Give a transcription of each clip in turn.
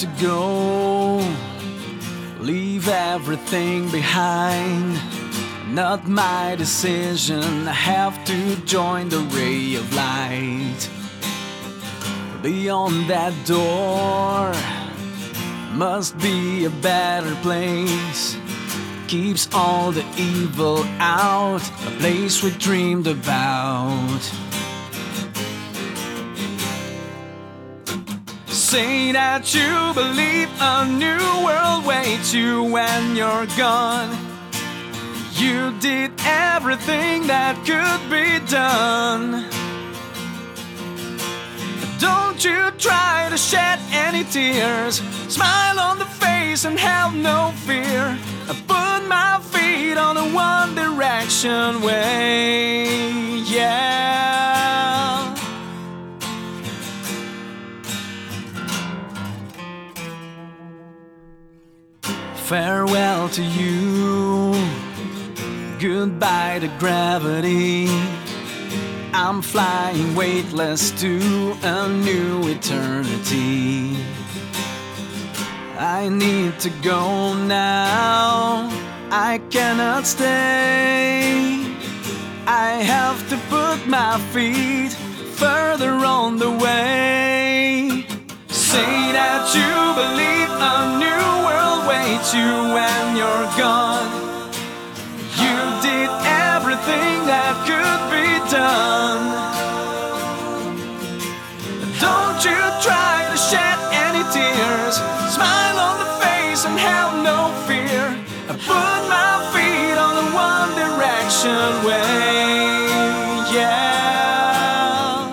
to go, leave everything behind. Not my decision, I have to join the ray of light. Beyond that door must be a better place. Keeps all the evil out, a place we dreamed about. Say that you believe a new world waits you when you're gone. You did everything that could be done. Don't you try to shed any tears. Smile on the face and have no fear. I put my feet on a One Direction way, yeah. Farewell to you, goodbye to gravity. I'm flying weightless to a new eternity. I need to go now, I cannot stay. I have to put my feet further on the way. Say that you believe a new world waits you when you're gone. You did everything that could be done. Don't you try to shed any tears. Smile on the face and have no fear. I put my feet on the One Direction way, yeah.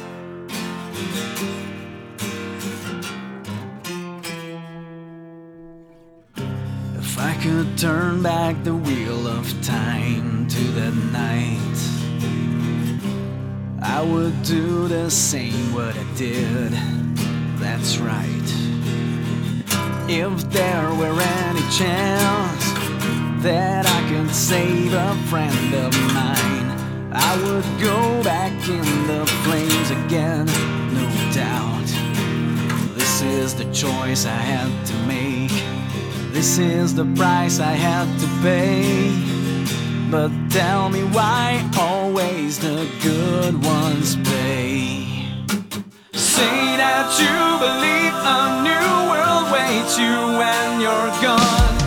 If I could turn back the wheel of time to that night, I would do the same what I did, that's right. If there were any chance that I could save a friend of mine, I would go back in the flames again, no doubt. This is the choice I had to make. This is the price I had to pay. But tell me why always the good ones pay. Say that you believe a new world waits you when you're gone.